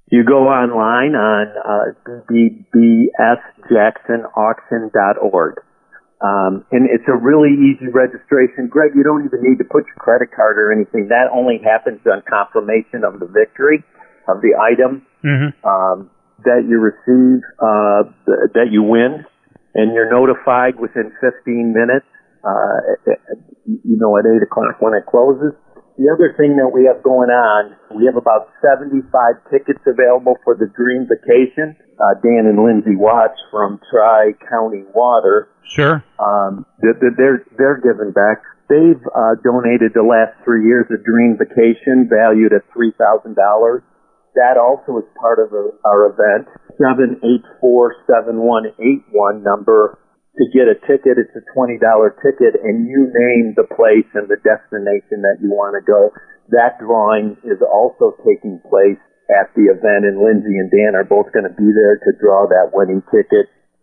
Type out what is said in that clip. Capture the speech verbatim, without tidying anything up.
You go online on uh, b b s jackson auction dot org. Um, and it's a really easy registration. Greg, you don't even need to put your credit card or anything. That only happens on confirmation of the victory of the item mm-hmm. um, that you receive, uh, that you win, and you're notified within fifteen minutes, uh, you know, at eight o'clock when it closes. The other thing that we have going on, we have about seventy-five tickets available for the Dream Vacation. Uh, Dan and Lindsay Watts from Tri-County Water. Sure. Um, they're, they're giving back. They've uh, donated the last three years a Dream Vacation valued at three thousand dollars. That also is part of our event. seven eight four, seven one eight one number to get a ticket. It's a twenty dollars ticket, and you name the place and the destination that you want to go. That drawing is also taking place at the event, and Lindsay and Dan are both going to be there to draw that winning ticket.